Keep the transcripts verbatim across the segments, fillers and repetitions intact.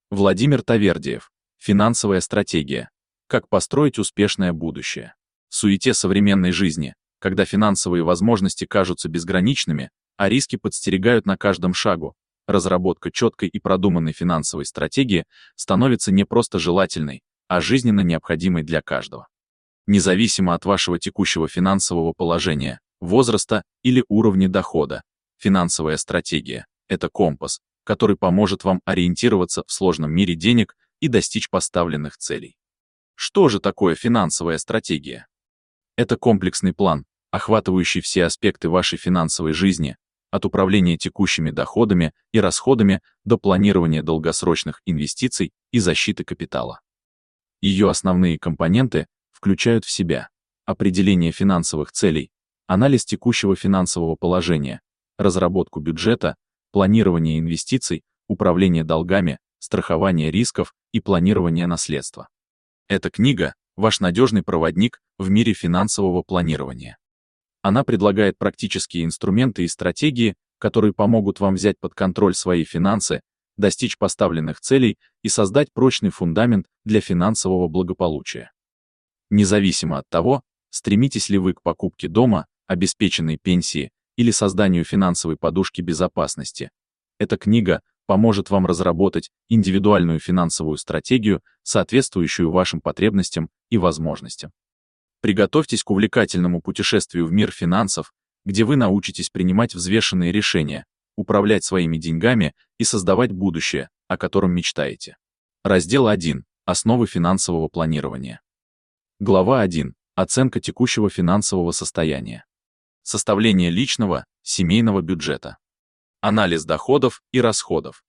Владимир Тавердиев. Финансовая стратегия. Как построить успешное будущее. В суете современной жизни, когда финансовые возможности кажутся безграничными, а риски подстерегают на каждом шагу, разработка четкой и продуманной финансовой стратегии становится не просто желательной, а жизненно необходимой для каждого. Независимо от вашего текущего финансового положения, возраста или уровня дохода, финансовая стратегия – это компас, который поможет вам ориентироваться в сложном мире денег и достичь поставленных целей. Что же такое финансовая стратегия? Это комплексный план, охватывающий все аспекты вашей финансовой жизни, от управления текущими доходами и расходами до планирования долгосрочных инвестиций и защиты капитала. Ее основные компоненты включают в себя определение финансовых целей, анализ текущего финансового положения, разработку бюджета, планирование инвестиций, управление долгами, страхование рисков и планирование наследства. Эта книга – ваш надежный проводник в мире финансового планирования. Она предлагает практические инструменты и стратегии, которые помогут вам взять под контроль свои финансы, достичь поставленных целей и создать прочный фундамент для финансового благополучия. Независимо от того, стремитесь ли вы к покупке дома, обеспеченной пенсии или созданию финансовой подушки безопасности, эта книга поможет вам разработать индивидуальную финансовую стратегию, соответствующую вашим потребностям и возможностям. Приготовьтесь к увлекательному путешествию в мир финансов, где вы научитесь принимать взвешенные решения, управлять своими деньгами и создавать будущее, о котором мечтаете. Раздел один. Основы финансового планирования. Глава один. Оценка текущего финансового состояния. Составление личного, семейного бюджета. Анализ доходов и расходов.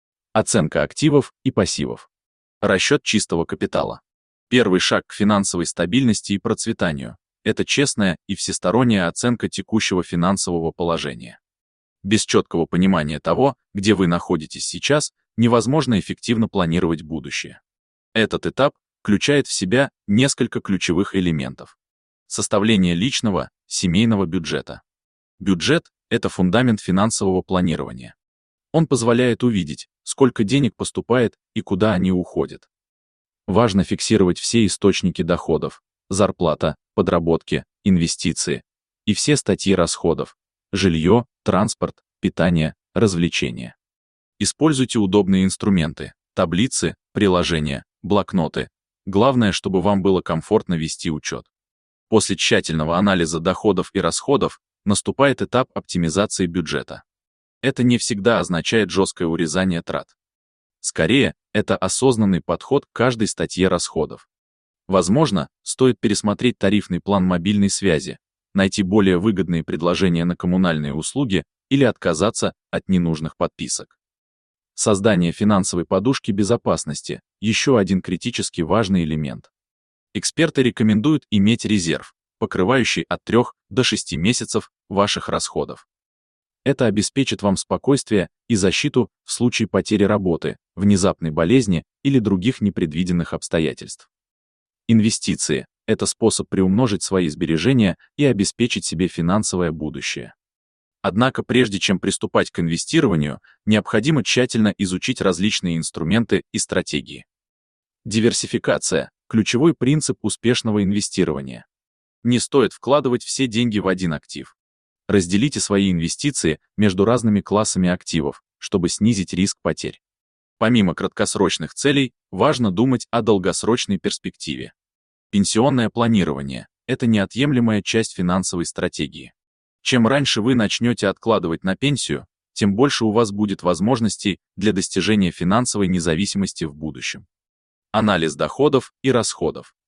Оценка активов и пассивов. Расчет чистого капитала. Первый шаг к финансовой стабильности и процветанию – это честная и всесторонняя оценка текущего финансового положения. Без четкого понимания того, где вы находитесь сейчас, невозможно эффективно планировать будущее. Этот этап включает в себя несколько ключевых элементов. Составление личного, семейного бюджета. Бюджет – это фундамент финансового планирования. Он позволяет увидеть, сколько денег поступает и куда они уходят. Важно фиксировать все источники доходов, зарплата, подработки, инвестиции и все статьи расходов, жилье, транспорт, питание, развлечения. Используйте удобные инструменты, таблицы, приложения, блокноты. Главное, чтобы вам было комфортно вести учет. После тщательного анализа доходов и расходов наступает этап оптимизации бюджета. Это не всегда означает жесткое урезание трат. Скорее, это осознанный подход к каждой статье расходов. Возможно, стоит пересмотреть тарифный план мобильной связи, найти более выгодные предложения на коммунальные услуги или отказаться от ненужных подписок. Создание финансовой подушки безопасности – еще один критически важный элемент. Эксперты рекомендуют иметь резерв, покрывающий от трёх до шести месяцев ваших расходов. Это обеспечит вам спокойствие и защиту в случае потери работы, внезапной болезни или других непредвиденных обстоятельств. Инвестиции – это способ приумножить свои сбережения и обеспечить себе финансовое будущее. Однако прежде чем приступать к инвестированию, необходимо тщательно изучить различные инструменты и стратегии. Диверсификация – ключевой принцип успешного инвестирования. Не стоит вкладывать все деньги в один актив. Разделите свои инвестиции между разными классами активов, чтобы снизить риск потерь. Помимо краткосрочных целей, важно думать о долгосрочной перспективе. Пенсионное планирование – это неотъемлемая часть финансовой стратегии. Чем раньше вы начнете откладывать на пенсию, тем больше у вас будет возможностей для достижения финансовой независимости в будущем. Анализ доходов и расходов.